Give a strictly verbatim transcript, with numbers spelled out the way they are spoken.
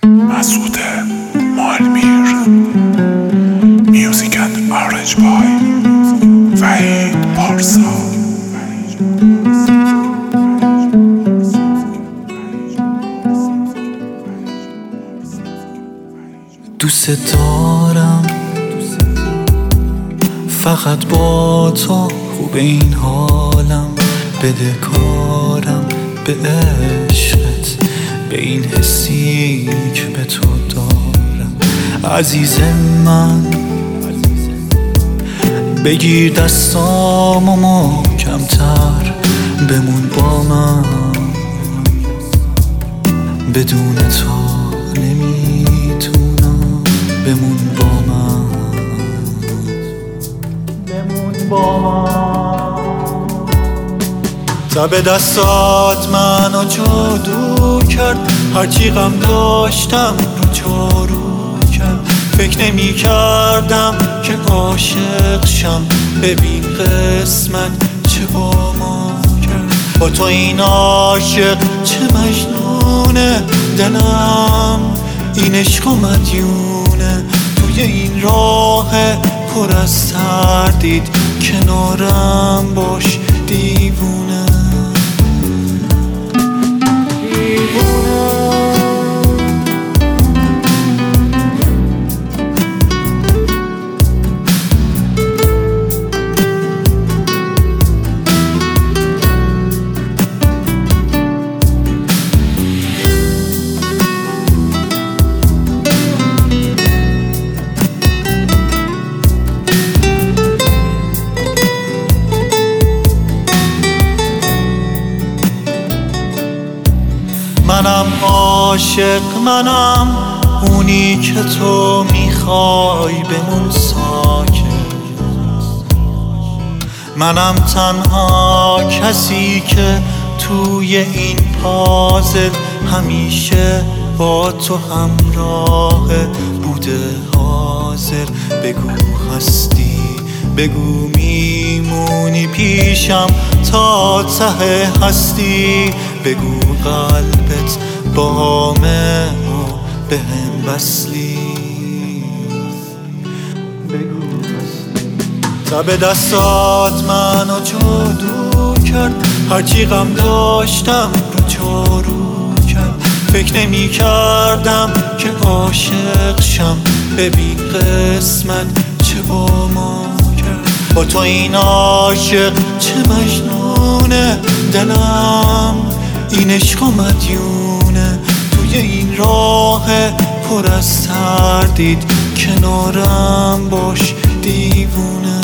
مسعود مالمیر. Music and arranged by وحید پارسا. دوست دارم فقط با تو، خوب این حالم، بده کارم به عشقت، به این حسی که به تو دارم. عزیز من بگیر دستامو محکم‌تر، بمون با من، بدون تو نمیتونم، بمون با من، بمون با من. تب دستات منو جادو کرد، هرچی غم داشتم رو جارو کرد. فکر نمی کردم که عاشق شم، ببین قسمت چه با ما کرد. با تو این عاشق چه مجنونه دلم، این عشق و مدیونه. توی این راه پر از تردید کنارم باش دیوونه. منم عاشق، منم اونی که تو میخوای بمون ساکت. منم تنها کسی که توی این پازل همیشه با تو همراه بوده حاضر. بگو هستی، بگو میمونی پیشم تا ته هستی. بگو قلبت بامه و به هم وصلی، بگو هستی. تب دستات منو جادو کرد، هرچی غم داشتم رو جارو کرد. فکر نمی کردم که عاشق شم، ببین قسمت چه با ما کرد. با تو این عاشق چه مجنونه دلم، این عشق و مدیونه. توی این راه پر از تردید کنارم باش دیوونه.